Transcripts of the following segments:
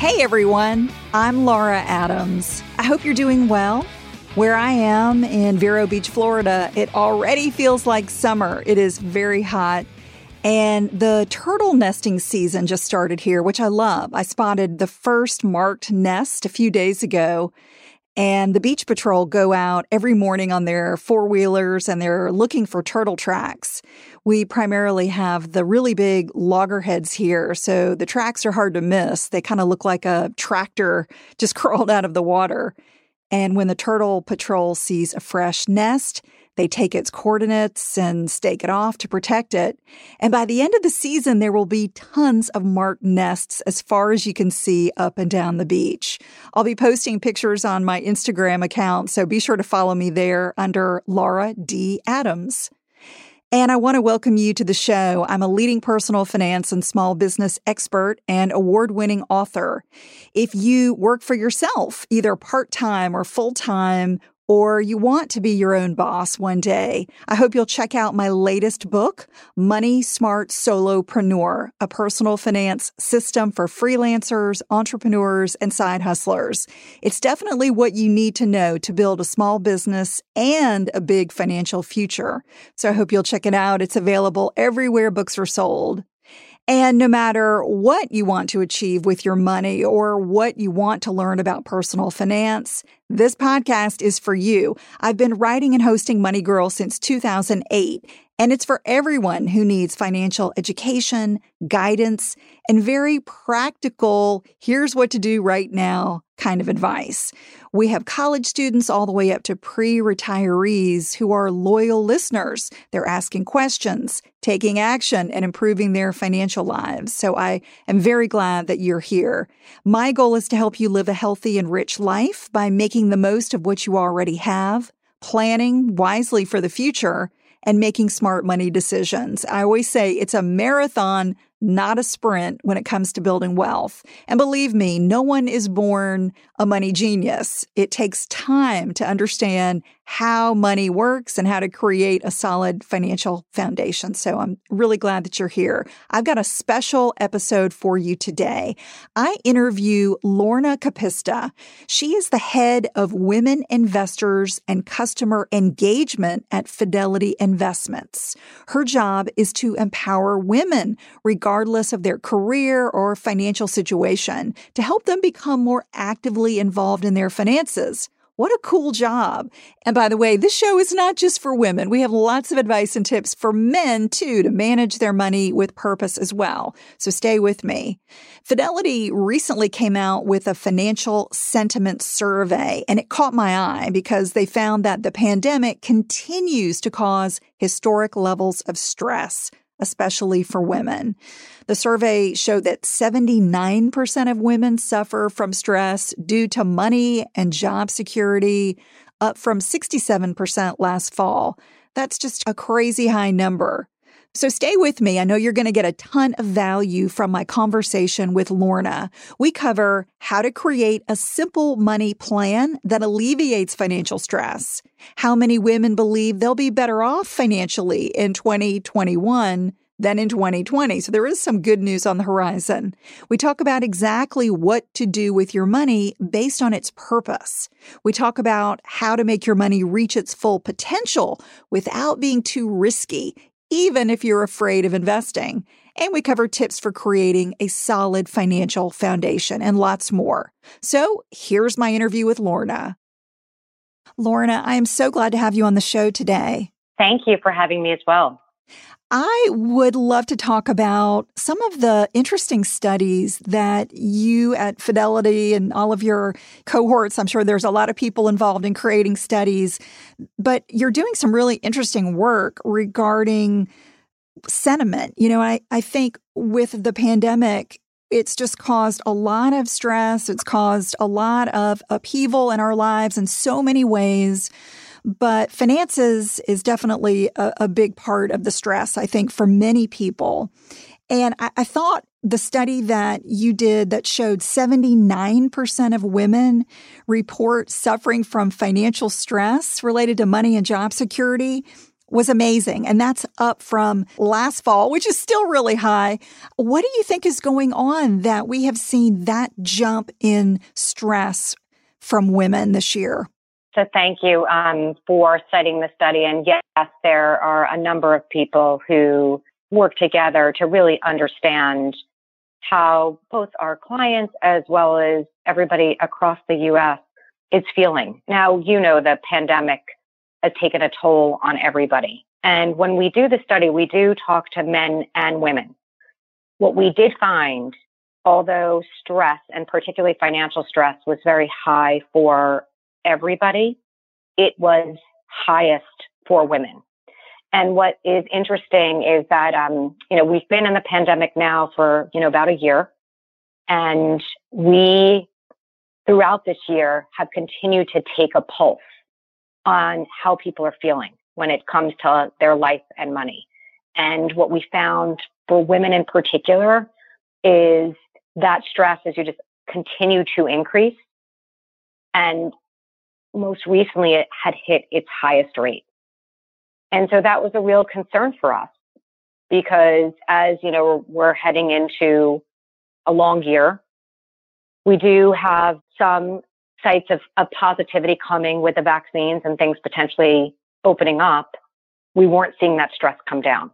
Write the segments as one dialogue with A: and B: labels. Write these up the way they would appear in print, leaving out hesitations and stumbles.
A: Hey everyone, I'm Laura Adams. I hope you're doing well. Where I am in Vero Beach, Florida, it already feels like summer. It is very hot. And the turtle nesting season just started here, which I love. I spotted the first marked nest a few days ago. And the Beach Patrol go out every morning on their four-wheelers and they're looking for turtle tracks. We primarily have the really big loggerheads here, so the tracks are hard to miss. They kind of look like a tractor just crawled out of the water. And when the Turtle Patrol sees a fresh nest, they take its coordinates and stake it off to protect it. And by the end of the season, there will be tons of marked nests as far as you can see up and down the beach. I'll be posting pictures on my Instagram account, so be sure to follow me there under Laura D. Adams. And I want to welcome you to the show. I'm a leading personal finance and small business expert and award-winning author. If you work for yourself, either part-time or full-time, or you want to be your own boss one day, I hope you'll check out my latest book, Money Smart Solopreneur, a personal finance system for freelancers, entrepreneurs, and side hustlers. It's definitely what you need to know to build a small business and a big financial future. So I hope you'll check it out. It's available everywhere books are sold. And no matter what you want to achieve with your money or what you want to learn about personal finance, this podcast is for you. I've been writing and hosting Money Girl since 2008, and it's for everyone who needs financial education, guidance, and very practical, here's what to do right now kind of advice. We have college students all the way up to pre-retirees who are loyal listeners. They're asking questions, taking action, and improving their financial lives. So I am very glad that you're here. My goal is to help you live a healthy and rich life by making the most of what you already have, planning wisely for the future, and making smart money decisions. I always say it's a marathon, not a sprint when it comes to building wealth. And believe me, no one is born a money genius. It takes time to understand how money works and how to create a solid financial foundation. So I'm really glad that you're here. I've got a special episode for you today. I interview Lorna Capista. She is the head of women investors and customer engagement at Fidelity Investments. Her job is to empower women, regardless of their career or financial situation, to help them become more actively involved in their finances. What a cool job. And by the way, this show is not just for women. We have lots of advice and tips for men, too, to manage their money with purpose as well. So stay with me. Fidelity recently came out with a financial sentiment survey, and it caught my eye because they found that the pandemic continues to cause historic levels of stress, especially for women. The survey showed that 79% of women suffer from stress due to money and job security, up from 67% last fall. That's just a crazy high number. So stay with me. I know you're going to get a ton of value from my conversation with Lorna. We cover how to create a simple money plan that alleviates financial stress, how many women believe they'll be better off financially in 2021 than in 2020. So there is some good news on the horizon. We talk about exactly what to do with your money based on its purpose. We talk about how to make your money reach its full potential without being too risky, even if you're afraid of investing. And we cover tips for creating a solid financial foundation and lots more. So here's my interview with Lorna. Lorna, I am so glad to have you on the show today.
B: Thank you for having me as well.
A: I would love to talk about some of the interesting studies that you at Fidelity and all of your cohorts, I'm sure there's a lot of people involved in creating studies, but you're doing some really interesting work regarding sentiment. You know, I think with the pandemic, it's just caused a lot of stress. It's caused a lot of upheaval in our lives in so many ways. But finances is definitely a big part of the stress, I think, for many people. And I thought the study that you did that showed 79% of women report suffering from financial stress related to money and job security was amazing. And that's up from last fall, which is still really high. What do you think is going on that we have seen that jump in stress from women this year?
B: So thank you for citing the study. And yes, there are a number of people who work together to really understand how both our clients as well as everybody across the U.S. is feeling. Now, the pandemic has taken a toll on everybody. And when we do the study, we do talk to men and women. What we did find, although stress, and particularly financial stress, was very high for everybody, it was highest for women. And what is interesting is that, we've been in the pandemic now for, about a year. And we, throughout this year, have continued to take a pulse on how people are feeling when it comes to their life and money. And what we found for women in particular is that stress as you just continue to increase. And most recently, it had hit its highest rate. And so that was a real concern for us because as, we're heading into a long year, we do have some sights of positivity coming with the vaccines and things potentially opening up. We weren't seeing that stress come down.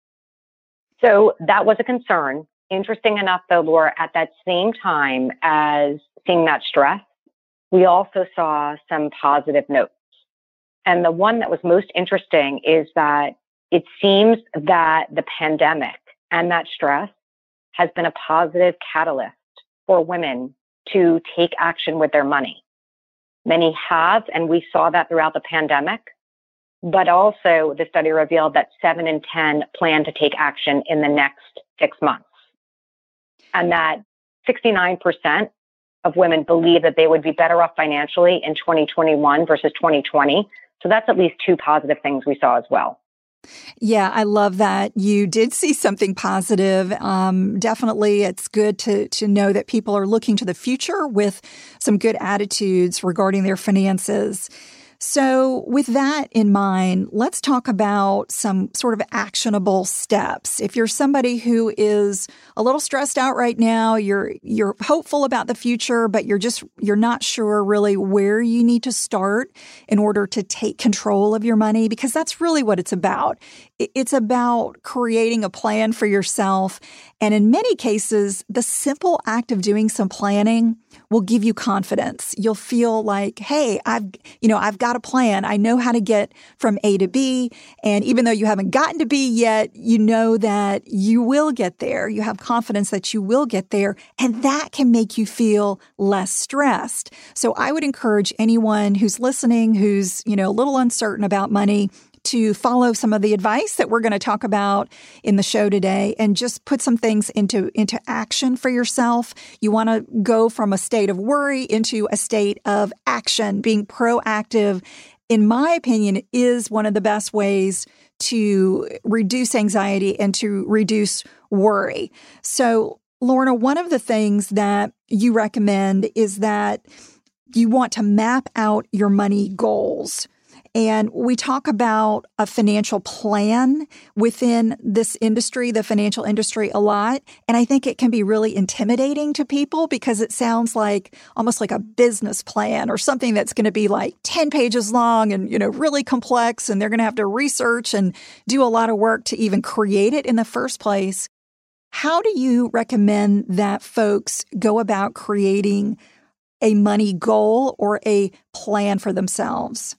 B: So that was a concern. Interesting enough, though, Laura, at that same time as seeing that stress, we also saw some positive notes. And the one that was most interesting is that it seems that the pandemic and that stress has been a positive catalyst for women to take action with their money. Many have, and we saw that throughout the pandemic. But also the study revealed that 7 in 10 plan to take action in the next 6 months. And that 69% of women believe that they would be better off financially in 2021 versus 2020. So that's at least two positive things we saw as well.
A: Yeah, I love that you did see something positive. Definitely, it's good to know that people are looking to the future with some good attitudes regarding their finances. So with that in mind, let's talk about some sort of actionable steps. If you're somebody who is a little stressed out right now, you're hopeful about the future, but you're not sure really where you need to start in order to take control of your money, because that's really what it's about. It's about creating a plan for yourself. And in many cases, the simple act of doing some planning will give you confidence. You'll feel like, hey, I've got a plan. I know how to get from A to B. And even though you haven't gotten to B yet, you know that you will get there. You have confidence that you will get there. And that can make you feel less stressed. So I would encourage anyone who's listening, who's, a little uncertain about money, to follow some of the advice that we're going to talk about in the show today and just put some things into action for yourself. You want to go from a state of worry into a state of action. Being proactive, in my opinion, is one of the best ways to reduce anxiety and to reduce worry. So, Lorna, one of the things that you recommend is that you want to map out your money goals. And we talk about a financial plan within this industry, the financial industry, a lot. And I think it can be really intimidating to people because it sounds like almost like a business plan or something that's going to be like 10 pages long and, really complex. And they're going to have to research and do a lot of work to even create it in the first place. How do you recommend that folks go about creating a money goal or a plan for themselves?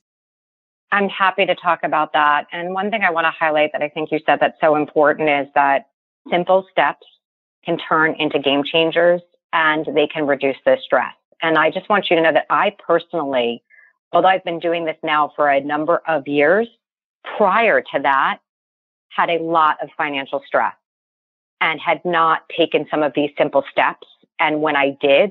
B: I'm happy to talk about that. And one thing I want to highlight that I think you said that's so important is that simple steps can turn into game changers and they can reduce the stress. And I just want you to know that I personally, although I've been doing this now for a number of years, prior to that, had a lot of financial stress and had not taken some of these simple steps. And when I did,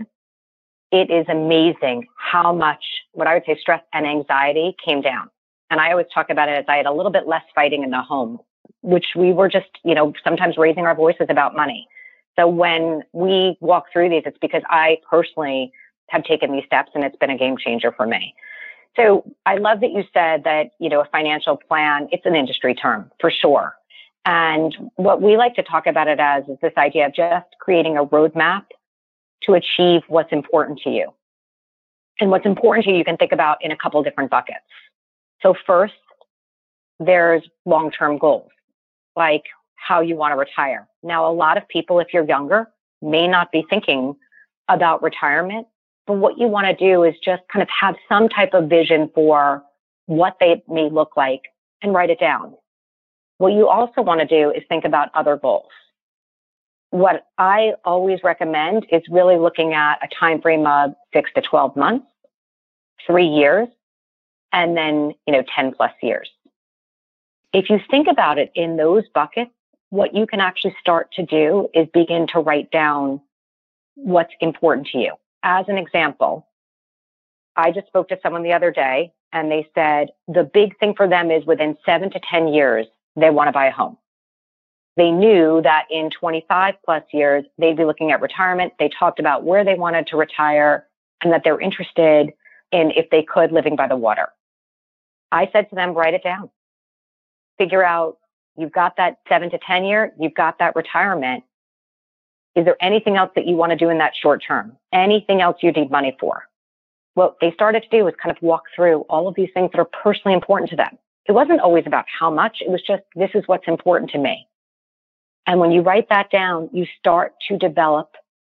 B: it is amazing how much, what I would say, stress and anxiety came down. And I always talk about it as I had a little bit less fighting in the home, which we were just, sometimes raising our voices about money. So when we walk through these, it's because I personally have taken these steps and it's been a game changer for me. So I love that you said that, a financial plan, it's an industry term for sure. And what we like to talk about it as is this idea of just creating a roadmap to achieve what's important to you. And what's important to you, you can think about in a couple different buckets. So first, there's long-term goals, like how you want to retire. Now, a lot of people, if you're younger, may not be thinking about retirement, but what you want to do is just kind of have some type of vision for what they may look like and write it down. What you also want to do is think about other goals. What I always recommend is really looking at a time frame of 6 to 12 months, 3 years, and then, 10 plus years. If you think about it in those buckets, what you can actually start to do is begin to write down what's important to you. As an example, I just spoke to someone the other day and they said the big thing for them is within 7 to 10 years, they want to buy a home. They knew that in 25 plus years, they'd be looking at retirement. They talked about where they wanted to retire and that they're interested in, if they could, living by the water. I said to them, write it down. Figure out, you've got that 7 to 10 year, you've got that retirement. Is there anything else that you want to do in that short term? Anything else you need money for? What they started to do was kind of walk through all of these things that are personally important to them. It wasn't always about how much. It was just, this is what's important to me. And when you write that down, you start to develop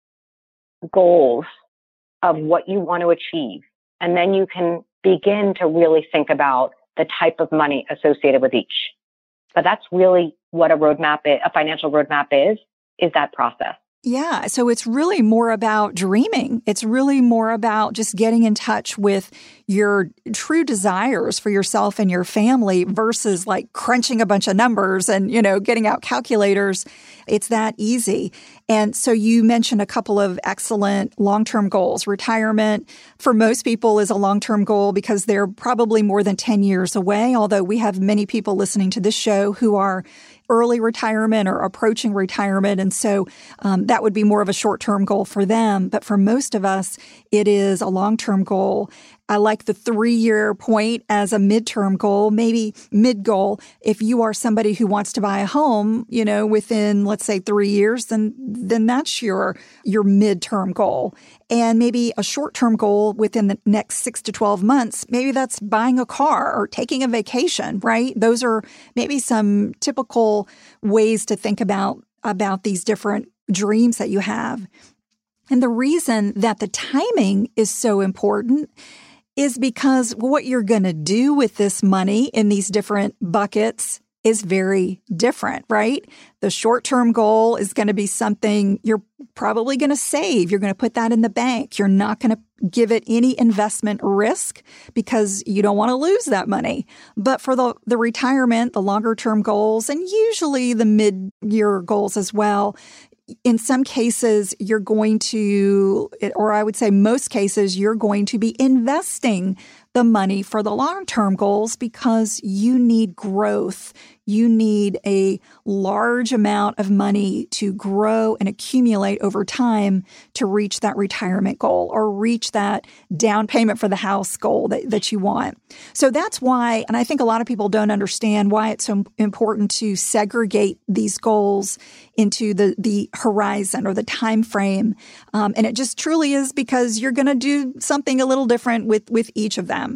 B: goals of what you want to achieve. And then you can begin to really think about the type of money associated with each. But that's really what a financial roadmap is that process.
A: Yeah. So it's really more about dreaming. It's really more about just getting in touch with your true desires for yourself and your family versus like crunching a bunch of numbers and, getting out calculators. It's that easy. And so you mentioned a couple of excellent long-term goals. Retirement for most people is a long-term goal because they're probably more than 10 years away, although we have many people listening to this show who are early retirement or approaching retirement. And so that would be more of a short-term goal for them. But for most of us, it is a long-term goal. I like the 3-year point as a midterm goal, maybe mid-goal. If you are somebody who wants to buy a home, within, let's say, 3 years, then that's your midterm goal. And maybe a short-term goal within the next 6 to 12 months, maybe that's buying a car or taking a vacation, right? Those are maybe some typical ways to think about these different dreams that you have. And the reason that the timing is so important is because what you're going to do with this money in these different buckets is very different, right? The short-term goal is going to be something you're probably going to save. You're going to put that in the bank. You're not going to give it any investment risk because you don't want to lose that money. But for the retirement, the longer-term goals, and usually the mid-year goals as well, in some cases, you're going to, or I would say most cases, you're going to be investing the money for the long-term goals because you need growth. You need a large amount of money to grow and accumulate over time to reach that retirement goal or reach that down payment for the house goal that you want. So that's why, and I think a lot of people don't understand why it's so important to segregate these goals into the horizon or the time frame. And it just truly is because you're going to do something a little different with each of them.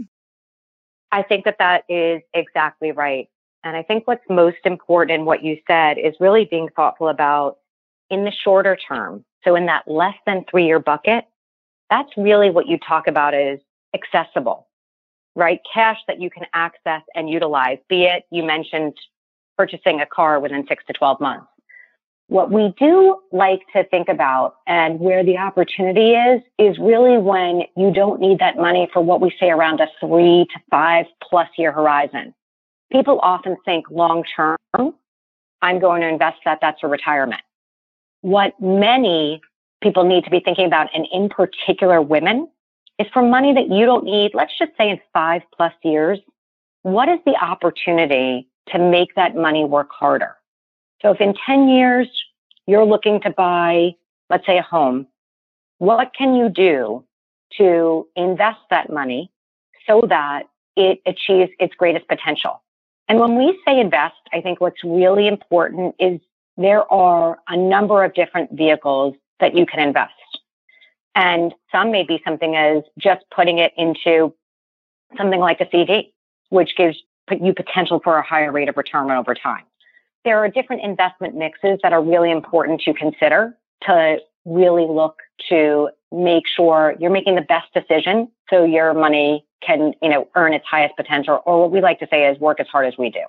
B: I think that is exactly right. And I think what's most important in what you said is really being thoughtful about in the shorter term. So in that less than 3-year bucket, that's really what you talk about is accessible, right? Cash that you can access and utilize, be it you mentioned purchasing a car within 6 to 12 months. What we do like to think about and where the opportunity is really when you don't need that money for what we say around a 3 to 5 plus year horizon. People often think long term, I'm going to invest that's for retirement. What many people need to be thinking about, and in particular women, is for money that you don't need, let's just say in 5 plus years, what is the opportunity to make that money work harder? So if in 10 years, you're looking to buy, let's say, a home, what can you do to invest that money, so that it achieves its greatest potential. And when we say invest, I think what's really important is there are a number of different vehicles that you can invest. And some may be something as just putting it into something like a CD, which gives you potential for a higher rate of return over time. There are different investment mixes that are really important to consider to really look to make sure you're making the best decision so your money can, earn its highest potential, or what we like to say is work as hard as we do.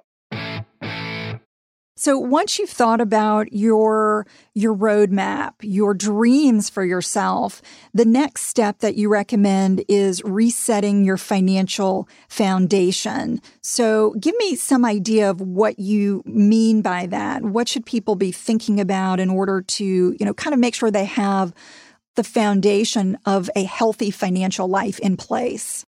A: So once you've thought about your roadmap, your dreams for yourself, the next step that you recommend is resetting your financial foundation. So give me some idea of what you mean by that. What should people be thinking about in order to, kind of make sure they have the foundation of a healthy financial life in place?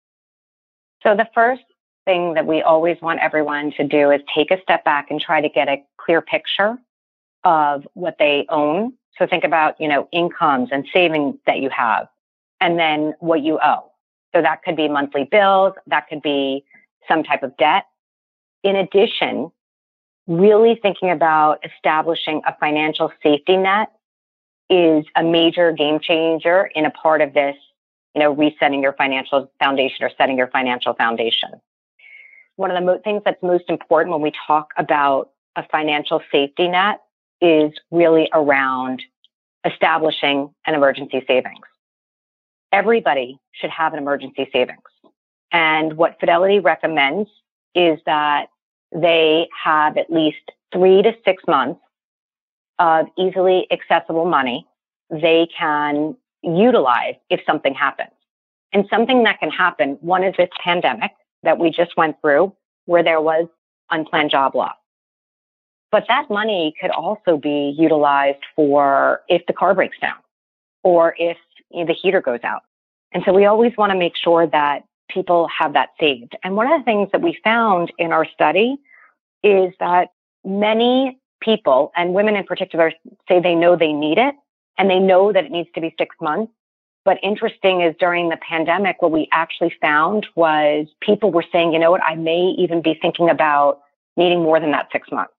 B: So the first thing that we always want everyone to do is take a step back and try to get a clear picture of what they own. So think about, incomes and savings that you have, and then what you owe. So that could be monthly bills, that could be some type of debt. In addition, really thinking about establishing a financial safety net is a major game changer in a part of this, resetting your financial foundation or setting your financial foundation. One of the things that's most important when we talk about a financial safety net is really around establishing an emergency savings. Everybody should have an emergency savings. And what Fidelity recommends is that they have at least 3 to 6 months of easily accessible money they can utilize if something happens. And something that can happen, one is this pandemic that we just went through, where there was unplanned job loss. But that money could also be utilized for if the car breaks down or if the heater goes out. And so we always want to make sure that people have that saved. And one of the things that we found in our study is that many people, and women in particular, say they know they need it and they know that it needs to be 6 months. But interesting is during the pandemic, what we actually found was people were saying, I may even be thinking about needing more than that 6 months.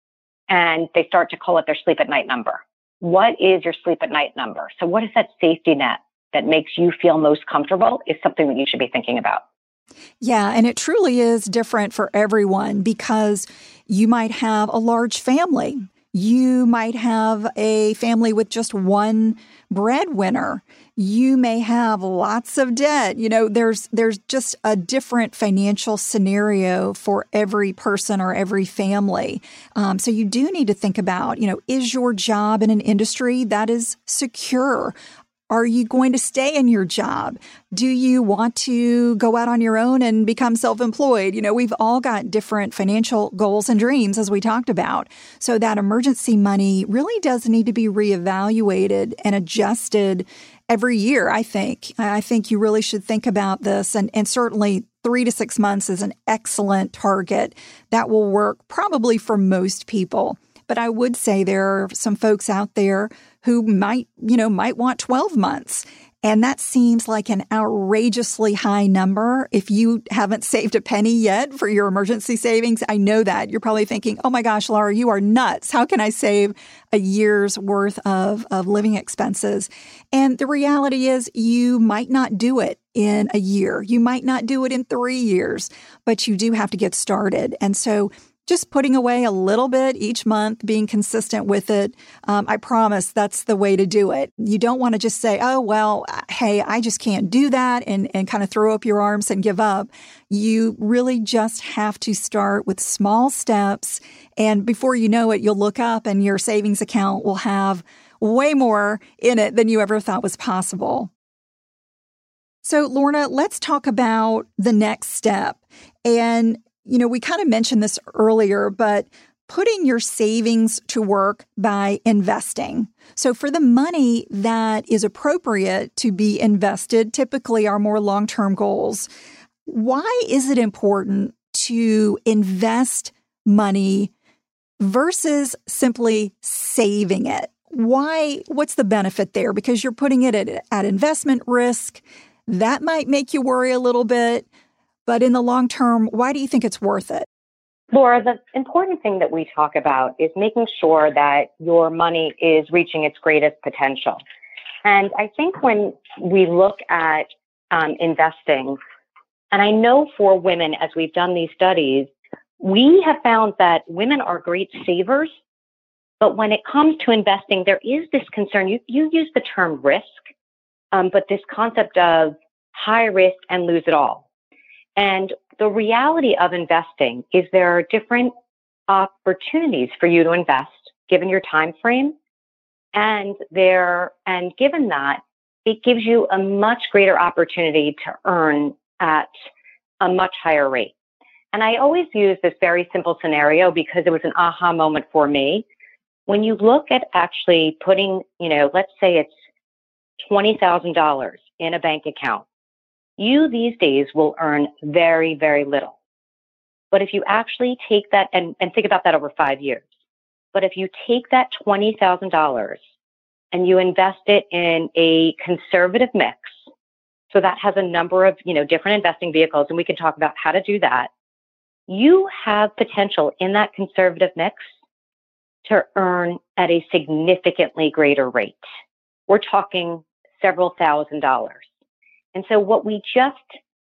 B: And they start to call it their sleep at night number. What is your sleep at night number? So what is that safety net that makes you feel most comfortable is something that you should be thinking about.
A: Yeah, and it truly is different for everyone because you might have a large family. You might have a family with just one breadwinner. You may have lots of debt. There's just a different financial scenario for every person or every family. So you do need to think about, is your job in an industry that is secure? Are you going to stay in your job? Do you want to go out on your own and become self-employed? We've all got different financial goals and dreams, as we talked about. So that emergency money really does need to be reevaluated and adjusted every year, I think. I think you really should think about this. And certainly 3 to 6 months is an excellent target. That will work probably for most people. But I would say there are some folks out there who might want 12 months. And that seems like an outrageously high number. If you haven't saved a penny yet for your emergency savings, I know that. You're probably thinking, oh my gosh, Laura, you are nuts. How can I save a year's worth of living expenses? And the reality is you might not do it in a year. You might not do it in 3 years, but you do have to get started. And so just putting away a little bit each month, being consistent with it, I promise that's the way to do it. You don't want to just say, oh, well, hey, I just can't do that and kind of throw up your arms and give up. You really just have to start with small steps. And before you know it, you'll look up and your savings account will have way more in it than you ever thought was possible. So, Lorna, let's talk about the next step. And we kind of mentioned this earlier, but putting your savings to work by investing. So for the money that is appropriate to be invested, typically our more long-term goals, why is it important to invest money versus simply saving it? Why? What's the benefit there? Because you're putting it at investment risk. That might make you worry a little bit. but in the long term, why do you think it's worth it?
B: Laura, the important thing that we talk about is making sure that your money is reaching its greatest potential. And I think when we look at investing, and I know for women, as we've done these studies, we have found that women are great savers. But when it comes to investing, there is this concern. You use the term risk, but this concept of high risk and lose it all. And the reality of investing is there are different opportunities for you to invest given your time frame. And given that, it gives you a much greater opportunity to earn at a much higher rate. And I always use this very simple scenario because it was an aha moment for me. When you look at actually putting, let's say it's $20,000 in a bank account, you these days will earn very, very little. But if you actually take that and think about that over 5 years, but if you take that $20,000 and you invest it in a conservative mix, so that has a number of, different investing vehicles, and we can talk about how to do that, you have potential in that conservative mix to earn at a significantly greater rate. We're talking several $1,000s. And so what we just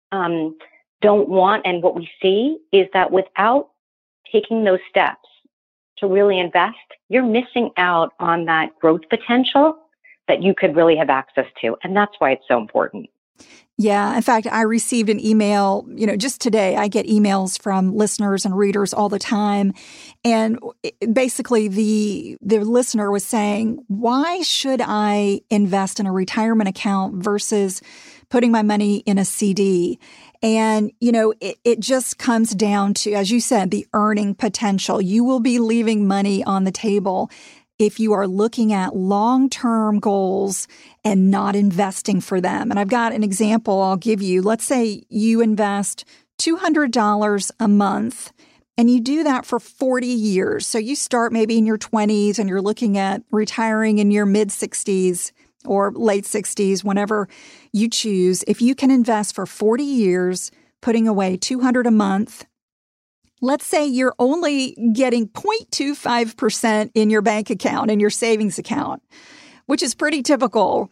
B: don't want, and what we see, is that without taking those steps to really invest, you're missing out on that growth potential that you could really have access to. And that's why it's so important.
A: Yeah. In fact, I received an email, just today. I get emails from listeners and readers all the time. And basically the listener was saying, why should I invest in a retirement account versus putting my money in a CD? And, it just comes down to, as you said, the earning potential. You will be leaving money on the table if you are looking at long-term goals and not investing for them. And I've got an example I'll give you. Let's say you invest $200 a month and you do that for 40 years. So you start maybe in your 20s and you're looking at retiring in your mid-60s or late 60s, whenever you choose. If you can invest for 40 years, putting away $200 a month, let's say you're only getting 0.25% in your bank account, in your savings account, which is pretty typical.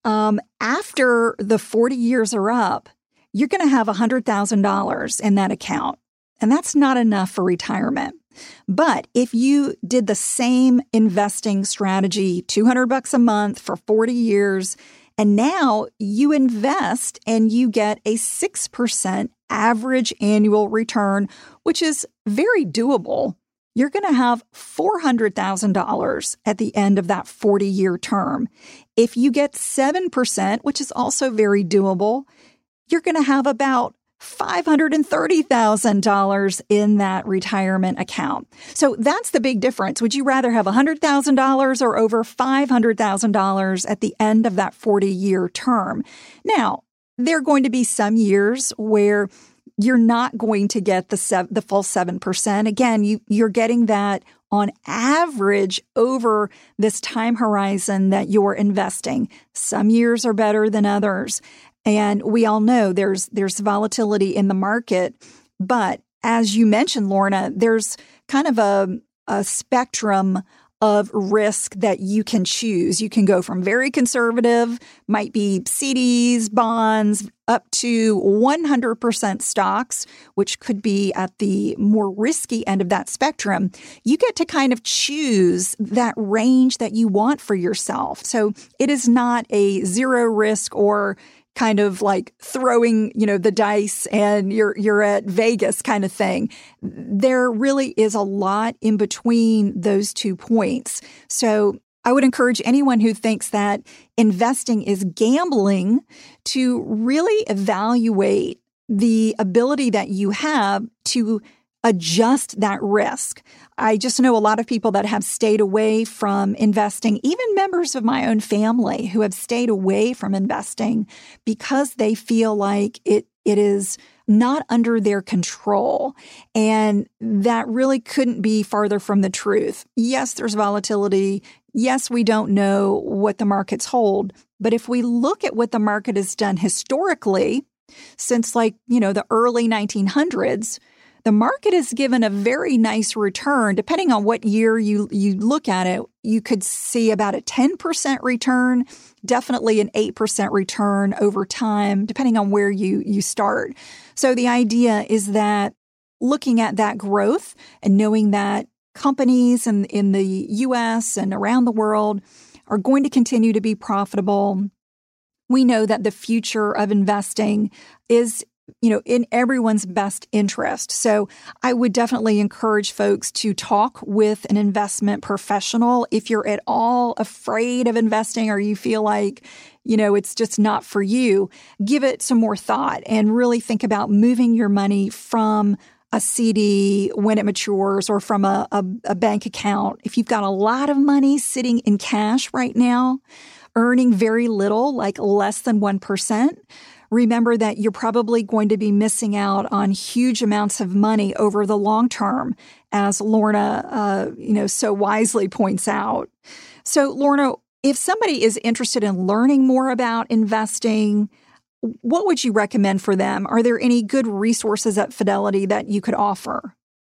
A: After the 40 years are up, you're going to have $100,000 in that account. And that's not enough for retirement. But if you did the same investing strategy, $200 a month for 40 years, and now you invest and you get a 6% average annual return, which is very doable, you're going to have $400,000 at the end of that 40-year term. If you get 7%, which is also very doable, you're going to have about $530,000 in that retirement account. So that's the big difference. Would you rather have $100,000 or over $500,000 at the end of that 40-year term? Now, there are going to be some years where you're not going to get the full 7%. Again, you're getting that on average over this time horizon that you're investing. Some years are better than others. And we all know there's volatility in the market. But as you mentioned, Lorna, there's kind of a spectrum of risk that you can choose. You can go from very conservative, might be CDs, bonds, up to 100% stocks, which could be at the more risky end of that spectrum. You get to kind of choose that range that you want for yourself. So it is not a zero risk or kind of like throwing, the dice and you're at Vegas kind of thing. There really is a lot in between those 2 points. So I would encourage anyone who thinks that investing is gambling to really evaluate the ability that you have to adjust that risk. I just know a lot of people that have stayed away from investing, even members of my own family who have stayed away from investing because they feel like it is not under their control. And that really couldn't be farther from the truth. Yes, there's volatility. Yes, we don't know what the markets hold. But if we look at what the market has done historically, Since the early 1900s, the market has given a very nice return. Depending on what year you look at it, you could see about a 10% return, definitely an 8% return over time, depending on where you start. So the idea is that looking at that growth and knowing that companies in the U.S. and around the world are going to continue to be profitable, we know that the future of investing is in everyone's best interest. So I would definitely encourage folks to talk with an investment professional. If you're at all afraid of investing or you feel like, it's just not for you, give it some more thought and really think about moving your money from a CD when it matures or from a bank account. If you've got a lot of money sitting in cash right now, earning very little, like less than 1%, remember that you're probably going to be missing out on huge amounts of money over the long term, as Lorna, so wisely points out. So, Lorna, if somebody is interested in learning more about investing, what would you recommend for them? Are there any good resources at Fidelity that you could offer?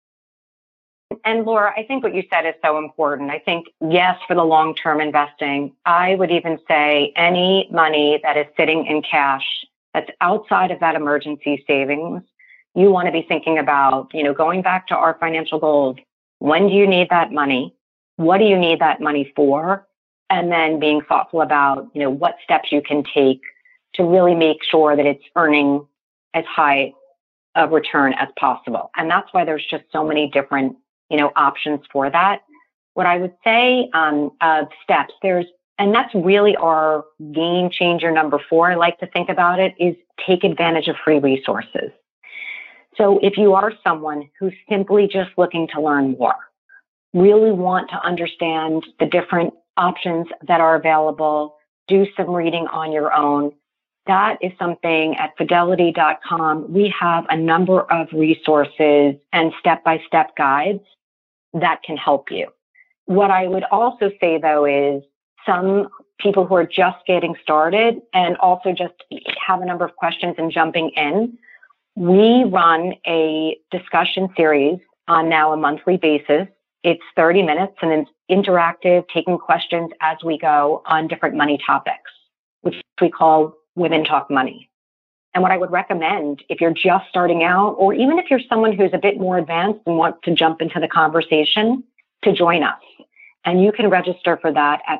B: And Laura, I think what you said is so important. I think, yes, for the long-term investing, I would even say any money that is sitting in cash that's outside of that emergency savings, you want to be thinking about, going back to our financial goals. When do you need that money? What do you need that money for? And then being thoughtful about, what steps you can take to really make sure that it's earning as high a return as possible. And that's why there's just so many different, options for that. What I would say of steps, and that's really our game changer number 4, I like to think about it, is take advantage of free resources. So if you are someone who's simply just looking to learn more, really want to understand the different options that are available, do some reading on your own, that is something at Fidelity.com. We have a number of resources and step-by-step guides that can help you. What I would also say, though, is some people who are just getting started and also just have a number of questions and jumping in, we run a discussion series on now a monthly basis. It's 30 minutes and it's interactive, taking questions as we go on different money topics, which we call Women Talk Money. And what I would recommend if you're just starting out, or even if you're someone who's a bit more advanced and want to jump into the conversation, to join us. And you can register for that at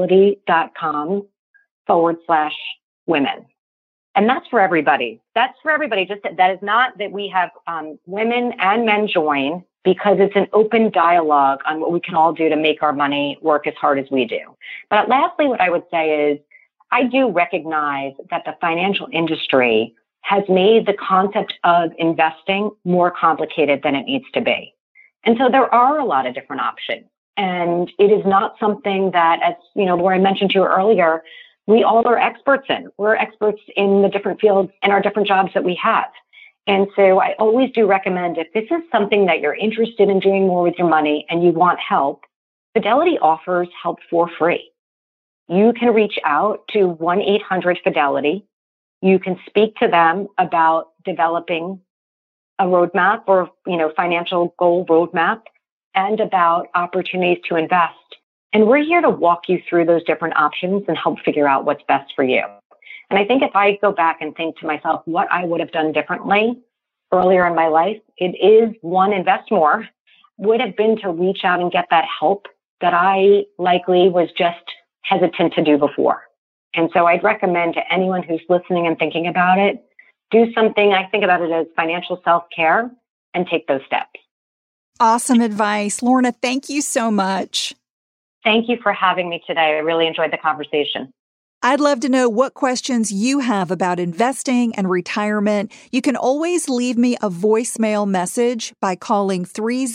B: fidelity.com/women. And that's for everybody. That's for everybody. That is not that we have women and men join, because it's an open dialogue on what we can all do to make our money work as hard as we do. But lastly, what I would say is, I do recognize that the financial industry has made the concept of investing more complicated than it needs to be. And so there are a lot of different options. And it is not something that, as Laura mentioned to you earlier, we all are experts in. We're experts in the different fields and our different jobs that we have. And so I always do recommend, if this is something that you're interested in doing more with your money and you want help, Fidelity offers help for free. You can reach out to 1-800-FIDELITY. You can speak to them about developing a roadmap or, financial goal roadmap, and about opportunities to invest. And we're here to walk you through those different options and help figure out what's best for you. And I think if I go back and think to myself what I would have done differently earlier in my life, it is, one, invest more, would have been to reach out and get that help that I likely was just hesitant to do before. And so I'd recommend to anyone who's listening and thinking about it, do something, I think about it as financial self-care, and take those steps.
A: Awesome advice. Lorna, thank you so much.
B: Thank you for having me today. I really enjoyed the conversation.
A: I'd love to know what questions you have about investing and retirement. You can always leave me a voicemail message by calling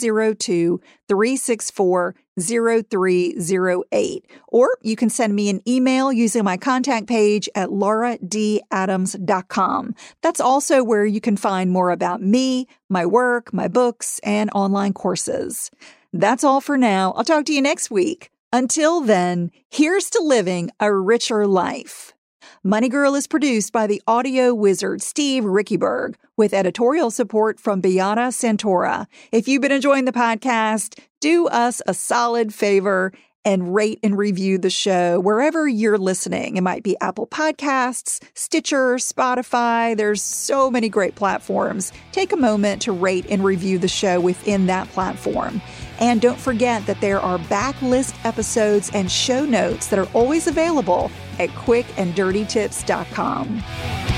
A: 302-364-0308. Or you can send me an email using my contact page at lauradadams.com. That's also where you can find more about me, my work, my books, and online courses. That's all for now. I'll talk to you next week. Until then, here's to living a richer life. Money Girl is produced by the audio wizard Steve Rickyberg with editorial support from Beata Santora. If you've been enjoying the podcast, do us a solid favor and rate and review the show wherever you're listening. It might be Apple Podcasts, Stitcher, Spotify. There's so many great platforms. Take a moment to rate and review the show within that platform. And don't forget that there are backlist episodes and show notes that are always available at quickanddirtytips.com.